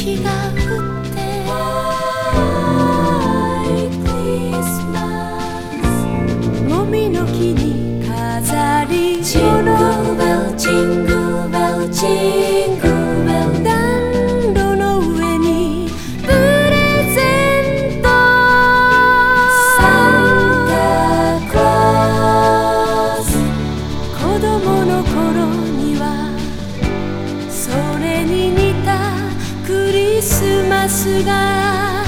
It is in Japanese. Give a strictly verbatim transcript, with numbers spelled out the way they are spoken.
雪が降ってもみの木に飾り物暖炉の上にプレゼントサンタクロース子供の頃にはそれに似たクリスマスが